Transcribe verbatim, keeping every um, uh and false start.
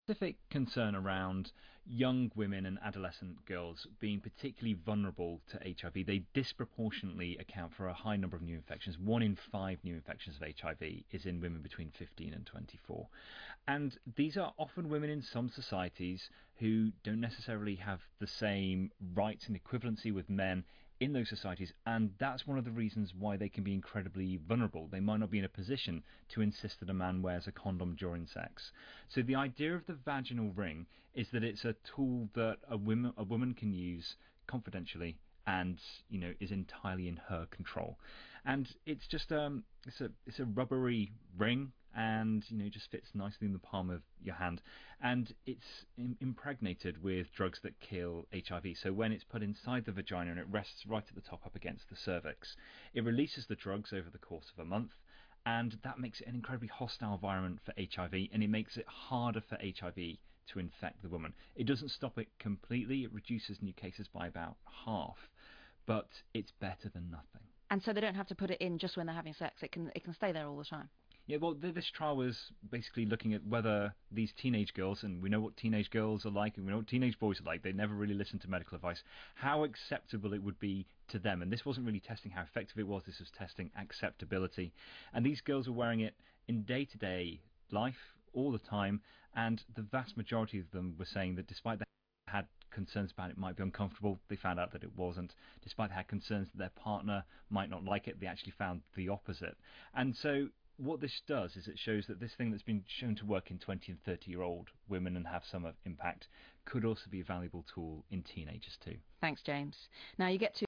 specific concern around young women and adolescent girls being particularly vulnerable to H I V. They disproportionately account for a high number of new infections. One in five new infections of H I V is in women between fifteen and twenty-four. And these are often women in some societies who don't necessarily have the same rights and equivalency with men in those societies, and that's one of the reasons why they can be incredibly vulnerable. They might not be in a position to insist that a man wears a condom during sex. So the idea of the vaginal ring is that it's a tool that a woman a woman can use confidentially and, you know, is entirely in her control. And it's just um it's a it's a rubbery ring, and, you know, just fits nicely in the palm of your hand, and it's im- impregnated with drugs that kill H I V. So when it's put inside the vagina and it rests right at the top up against the cervix, it releases the drugs over the course of a month, and that makes it an incredibly hostile environment for H I V, and it makes it harder for H I V to infect the woman. It doesn't stop it completely, it reduces new cases by about half, but it's better than nothing. And so they don't have to put it in just when they're having sex, it can it can stay there all the time. Yeah, well, th- this trial was basically looking at whether these teenage girls, and we know what teenage girls are like, and we know what teenage boys are like, they never really listen to medical advice, how acceptable it would be to them. And this wasn't really testing how effective it was, this was testing acceptability. And these girls were wearing it in day-to-day life, all the time, and the vast majority of them were saying that despite they had concerns about it might be uncomfortable, they found out that it wasn't. Despite they had concerns that their partner might not like it, they actually found the opposite. And so what this does is it shows that this thing that's been shown to work in twenty and thirty year old women and have some impact could also be a valuable tool in teenagers too. Thanks, James. Now you get to